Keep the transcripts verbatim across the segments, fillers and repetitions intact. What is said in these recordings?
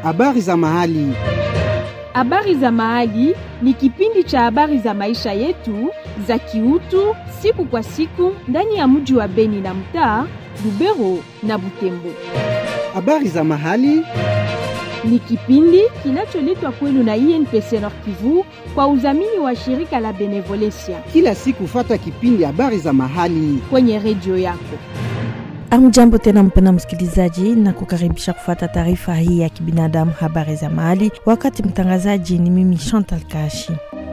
Habari za mahali. Habari za mahali ni kipindi cha habari za maisha yetu za kiutu siku kwa siku ndani ya mji wa Beni na mtaa Lubero na Butembo. Habari za mahali ni kipindi kinacholetwa kwenu na I N P C Nord Kivu kwa udhamini wa shirika la Benevolencia. Kila siku fata kipindi habari za mahali kwenye redio yako. Amjambo tena mpena msikilizaji, na kukaribisha kufuata taarifa hii ya kibinadamu habari za mahali. Wakati mtangazaji ni mimi Chantal Kashi.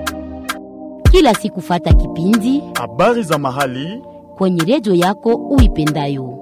Kila siku fata kipindi habari za mahali kwenye redio yako uipendayo.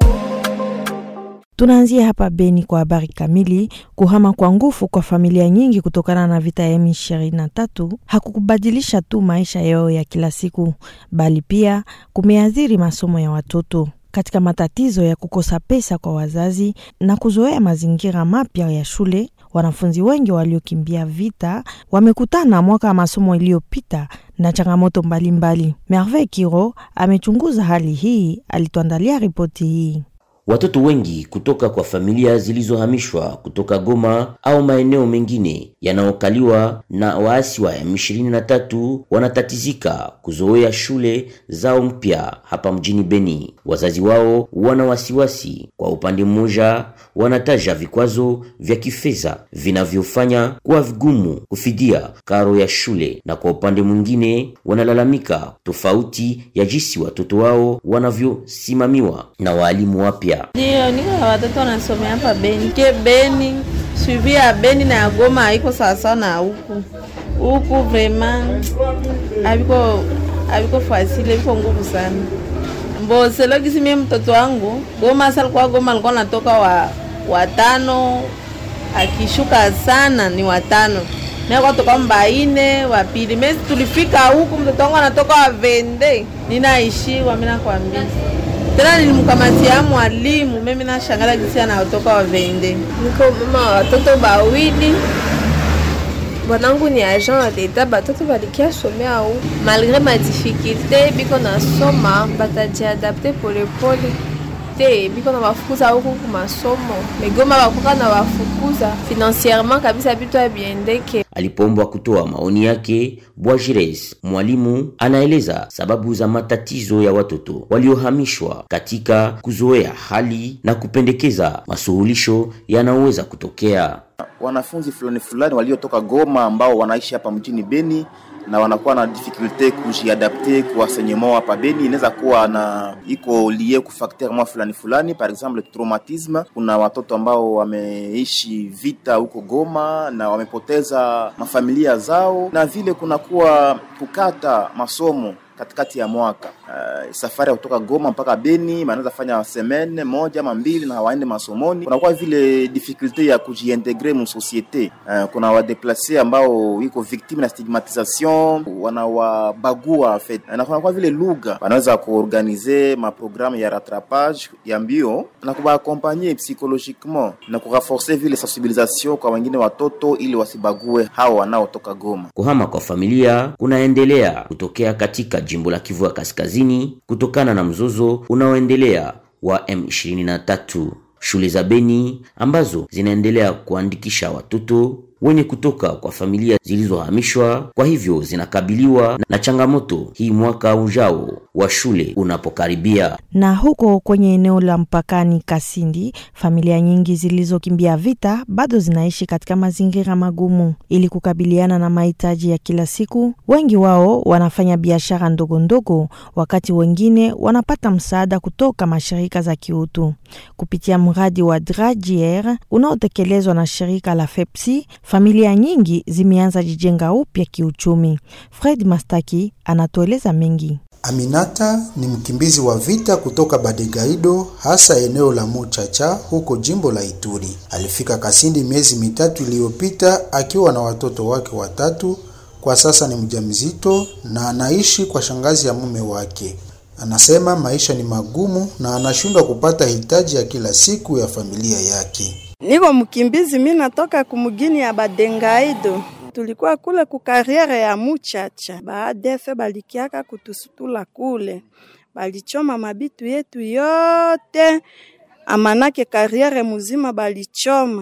Tunaanzia hapa Beni kwa habari kamili. Kuhama kwa nguvu kwa familia nyingi kutokana na vita ya M ishirini na tatu hakukubadilisha tu maisha yao ya kila siku, bali pia kumeathiri masomo ya watoto. Katika matatizo ya kukosa pesa kwa wazazi na kuzoea mazingira mapya ya shule, wanafunzi wengi waliokimbia vita wamekutana mwaka wa masomo iliyopita na changamoto mbalimbali. Merveille Kiro amechunguza hali hii, alituandalia ripoti hii. Watoto wengi kutoka kwa familia zilizohamishwa kutoka Goma au maeneo mengine yanaokaliwa na waasi wa M ishirini na tatu wanatatizika kuzoea shule zao mpya hapa mjini Beni. Wazazi wao wana wasiwasi. Kwa upande mmoja wanataja vikwazo vya kifedha vinavyofanya kuwa vigumu kufidia karo ya shule, na kwa upande mwingine wanalalamika tofauti ya jinsi watoto wao wanavyosimamiwa na walimu wapya. Ndio, niko watoto wanasomea hapa Beni. Ke Beni, suivi ya Beni na ya Goma haiko sawa na huku. Huku vraiment habiko habiko fasile, habiko nguvu sana. Mbo selo kisi mimi mtoto wangu, Goma sasa kwa Goma alikuwa anatoka wa watano, akishuka sana ni watano. Na kwa toka mbaine wa pili, mimi tulifika huku mtoto wangu anatoka wa vende. Ninaishi wa mimi nakwambia. Tena nilimkamatia mwalimu, mimi na shangala jinsi anatoka wa vende. Niko mama watoto bawili. Bwanangu ni agent wa leta, batoto balikia somea au. Malgré ma difficulté, biko na soma, batajiadapte pole pole. Te, biko na wafukuza huku kumasomo. Megoma wakuka na wafukuza. Financièrement kabisa bitu ya biendeke. Alipoombwa kutoa maoni yake, Bwajires, mwalimu, anaeleza sababu za matatizo ya watoto waliohamishwa katika kuzoea hali na kupendekeza masuluhisho yanayoweza kutokea. Wanafunzi fulani fulani waliotoka Goma ambao wanaishi hapa mjini Beni na wanakuwa na difficulté kujiadapter kwa enseignement hapa Beni, inaweza kuwa na iko lié ku facteur mwa fulani fulani, par exemple traumatisme. Kuna watoto ambao wameishi vita huko Goma na wamepoteza mafamilia zao, na vile kuna kuwa kukata masomo katikati ya mwaka. Uh, safari ya kutoka Goma mpaka Beni wanaweza fanya semaine moja ama mbili na hawaende masomoni. Kuna kwa vile difficulté ya kujiintegrer mu société. Uh, kuna wa déplacer ambao iko victime na stigmatisation, wanawabagua en fait. Na kuna kwa vile lugha wanaweza kuorganiser ma programme ya rattrapage ya mbio na kuba accompagner psychologiquement na kurenforcer vile sensibilisation kwa wengine watoto ili wasibague hao wanaotoka Goma. Kuhama kwa familia kunaendelea kutokea katika jimbo la Kivu ya Kaskazini kutokana na mzozo unaoendelea wa M ishirini na tatu. Shule za Beni ambazo zinaendelea kuandikisha watoto wenye kutoka kwa familia zilizohamishwa, kwa hivyo zinakabiliwa na changamoto hii mwaka ujao wa shule unapokaribia. Na huko kwenye eneo la mpakani Kasindi, familia nyingi zilizokimbia vita bado zinaishi katika mazingira magumu. Ili kukabiliana na mahitaji ya kila siku, wengi wao wanafanya biashara ndogo ndogo, wakati wengine wanapata msaada kutoka mashirika za kiutu. Kupitia mradi wa Dragier unaotekelezwa na shirika la Fepsi, familia nyingi zimeanza jijenga upya kiuchumi. Fred Mastaki anatueleza mengi. Aminata ni mkimbizi wa vita kutoka Badegaido, hasa eneo la Muchacha huko jimbo la Ituri. Alifika Kasindi miezi mitatu iliyopita akiwa na watoto wake watatu. Kwa sasa ni mjamzito na anaishi kwa shangazi ya mume wake. Anasema maisha ni magumu na anashindwa kupata hitaji ya kila siku ya familia yake. Niko mkimbizi, mimi natoka kumugini ya Badengaido. Tulikuwa kule ku kariere ya Muchacha. Baadefe balikiaka kutusutula kule. Balichoma mabitu yetu yote. Amanake kariere muzima balichoma.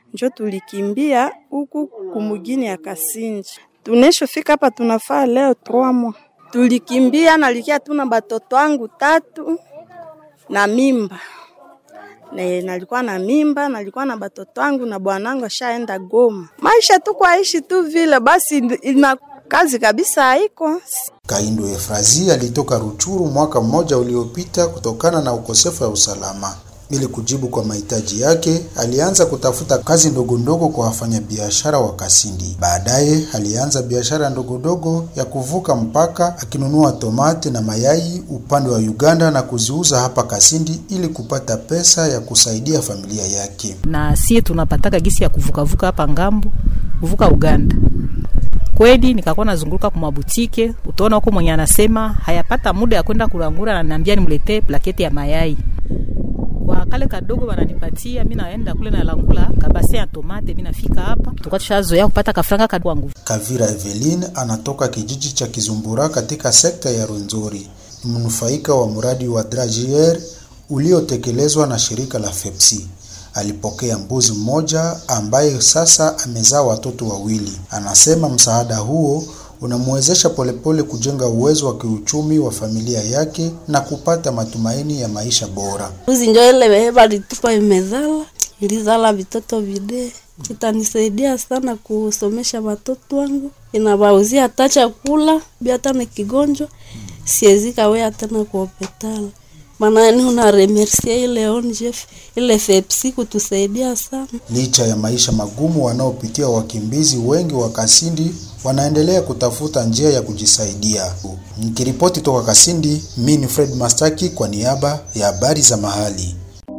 njo tulikimbia huku kumugini ya Kasinji. Tuneshofika hapa tunafaa leo trois mois. Tulikimbia na likia tuna batoto wangu tatu na mimba. Na nalikuwa na mimba, nalikuwa na batoto wangu na bwanangu ashaenda Goma. Maisha tu kwa ishi tu vile basi ina kazi kabisa haiko. Kaindo Efrazi alitoka Ruchuru mwaka mmoja uliopita kutokana na ukosefu wa usalama. Ili kujibu kwa mahitaji yake, alianza kutafuta kazi ndogo ndogo kwa wafanyabiashara wa Kasindi. Baadaye alianza biashara ndogo ndogo ya kuvuka mpaka akinunua tomate na mayai upande wa Uganda na kuziuza hapa Kasindi ili kupata pesa ya kusaidia familia yake. Na sie tunapataka gisi ya kuvuka vuka hapa ngambo, kuvuka Uganda. Kweli nikakuwa nazunguruka kwa mabutike, utaona huko mwenye anasema hayapata muda ya kwenda kulangura na ananiambia nimletee plaketi ya mayai. Kwa kale kadogo wananipatia, mimi naenda kule na langula kabase ya tomate, mimi nafika hapa tukashazoea kupata kafranga kadwa nguvu. Kavira Eveline anatoka kijiji cha Kizumbura katika sekta ya Rwenzori. Ni mnufaika wa mradi wa Dragier uliotekelezwa na shirika la Fepsi. Alipokea mbuzi mmoja ambaye sasa amezaa watoto wawili. Anasema msaada huo unamwezesha polepole kujenga uwezo wa kiuchumi wa familia yake na kupata matumaini ya maisha bora. Mbuzi ndio ile beba litupa imezala, ilizala vitoto vide. Itanisaidia sana kusomesha watoto wangu. Inabauzia hata chakula, bia hata na kigonjwa, siwezi kawe tena kwa hospitali. Maana ni una remercier ile O N G ile Fepsi kutusaidia sana. Licha ya maisha magumu wanaopitia wakimbizi wengi wa Kasindi, wanaendelea kutafuta njia ya kujisaidia. Nikiripoti toka Kasindi, mimi ni Fred Mastaki kwa niaba ya habari za mahali.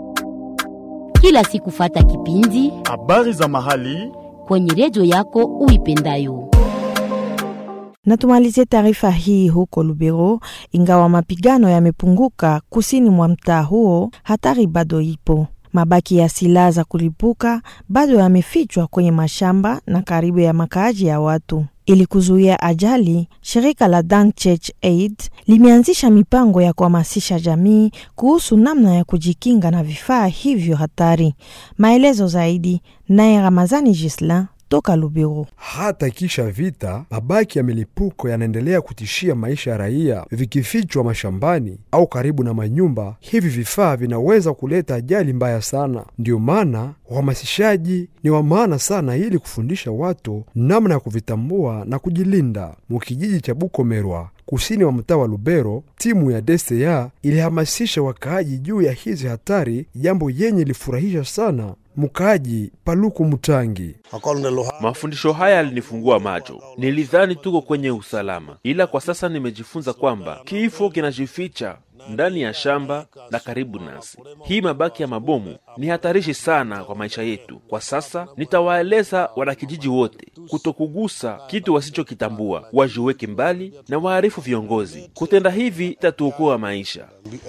Kila siku fata kipindi habari za mahali kwenye redio yako uipendayo. Na tumalizie taarifa hii huko Lubero. Ingawa mapigano yamepunguka kusini mwa mtaa huo, hatari bado ipo. Mabaki ya silaha za kulipuka bado yamefichwa kwenye mashamba na karibu ya makaaji ya watu. Ili kuzuia ajali, shirika la Dan Church Aid limeanzisha mipango ya kuhamasisha jamii kuhusu namna ya kujikinga na vifaa hivyo hatari. Maelezo zaidi naye Ramazani Gisla toka Lubero. Hata kisha vita, mabaki ya milipuko yanaendelea kutishia maisha ya raia. Vikifichwa mashambani au karibu na manyumba, hivi vifaa vinaweza kuleta ajali mbaya sana. Ndio maana uhamasishaji ni wa maana sana ili kufundisha watu namna ya kuvitambua na kujilinda. Mukijiji cha Bukomerwa, kusini wa mtaa wa Lubero, timu ya D C A ilihamasisha wakaaji juu ya hizi hatari, jambo yenye lifurahisha sana mukaaji Paluku Mutangi. Mafundisho haya yalinifungua macho. Nilidhani tuko kwenye usalama, ila kwa sasa nimejifunza kwamba kifo kinajificha ndani ya shamba na karibu nasi. Hii mabaki ya mabomu ni hatarishi sana kwa maisha yetu. Kwa sasa nitawaeleza wanakijiji wote kutokugusa kitu wasichokitambua, wajiweke mbali na waarifu viongozi. Kutenda hivi itatuokoa maisha.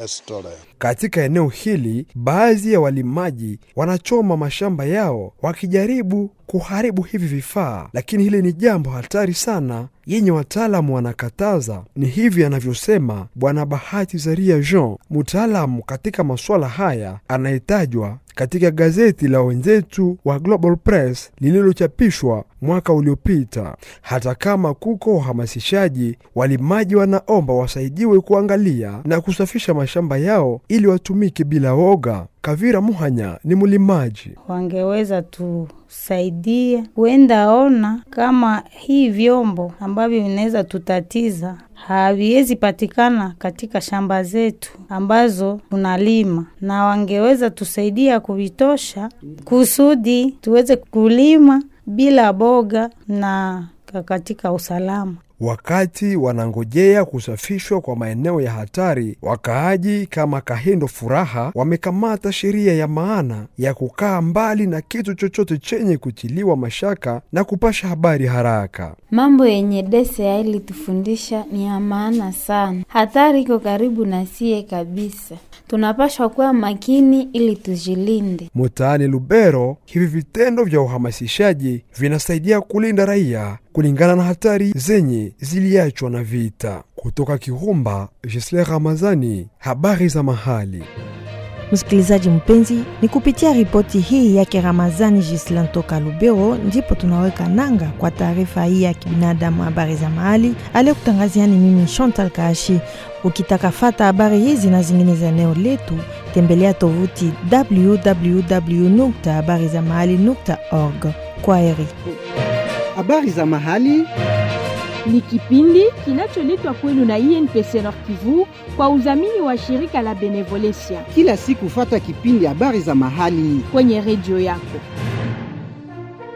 Katika eneo hili, baadhi ya walimaji wanachoma mashamba yao wakijaribu kuharibu hivi vifaa, lakini hili ni jambo hatari sana yenye wataalamu wanakataza. Ni hivi anavyosema Bwana Bahati Zaria Jean, mtaalamu katika masuala haya, anayetajwa katika gazeti la wenzetu wa Global Press lililochapishwa mwaka uliopita. Hata kama kuko uhamasishaji, walimaji wanaomba wasaidiwe kuangalia na kusafisha mashamba yao ili watumike bila woga. Kavira Muhanya ni mulimaji. Wangeweza tusaidia kuenda ona kama hii vyombo ambavyo vinaweza tutatiza haviwezi patikana katika shamba zetu ambazo tunalima, na wangeweza tusaidia kuvitosha kusudi tuweze kulima bila boga na katika usalama. Wakati wanangojea kusafishwa kwa maeneo ya hatari, wakaaji kama Kahindo Furaha wamekamata sheria ya maana ya kukaa mbali na kitu chochote chenye kutiliwa mashaka na kupasha habari haraka. Mambo yenye D C A ilitufundisha ni ya maana sana. Hatari iko karibu na sie kabisa. Tunapaswa kuwa makini ili tujilinde. Mtaani Lubero, hivi vitendo vya uhamasishaji vinasaidia kulinda raia kulingana na hatari zenye ziliachwa na vita. Kutoka Kirumba, Gisle Ramazani, habari za mahali. Msikilizaji mpenzi, ni kupitia ripoti hii yake Ramazani Gislan toka Lubero ndipo tunaweka nanga kwa taarifa hii ya kibinadamu habari za mahali. Ale kutangaziani mimi Chantal Kashi. Ukitaka fata habari hizi na zingine za eneo letu, tembelea tovuti w w w nukta habari za mahali nukta org. Kwaheri. Habari za mahali ni kipindi kinacholetwa kwenu na I N P C Nord Kivu kwa udhamini wa shirika la Benevolencia. Kila siku fata kipindi habari za mahali kwenye redio yako.